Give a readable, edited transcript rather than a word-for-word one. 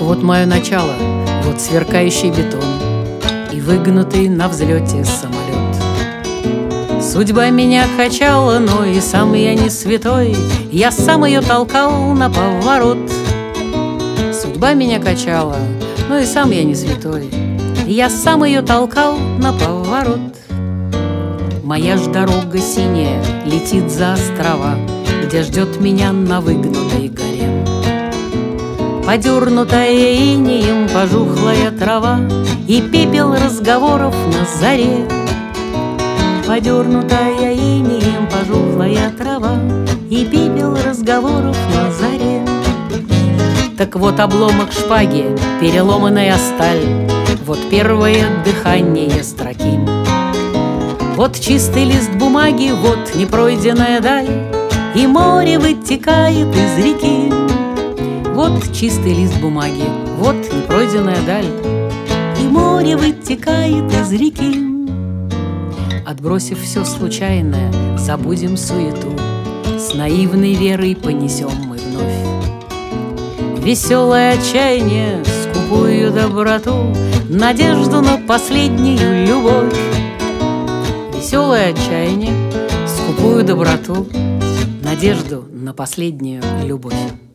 вот мое начало, вот сверкающий бетон и выгнутый на взлете самолет. Судьба меня качала, но и сам я не святой, я сам ее толкал на поворот. Судьба меня качала, но и сам я не святой, я сам ее толкал на поворот. Моя ж дорога синяя летит за острова, где ждет меня на выгнутой горе. Подернутая инеем пожухлая трава и пепел разговоров на заре. Подернутая инеем пожухлая трава и пепел разговоров на заре. Так вот обломок шпаги, переломанная сталь, вот первое дыхание строки. Вот чистый лист бумаги, вот непройденная даль, и море вытекает из реки. Вот чистый лист бумаги, вот непройденная даль, и море вытекает из реки. Отбросив все случайное, забудем суету, с наивной верой понесем мы вновь веселое отчаяние, скупую доброту, надежду на последнюю любовь. Веселое отчаяние, скупую доброту, надежду на последнюю любовь.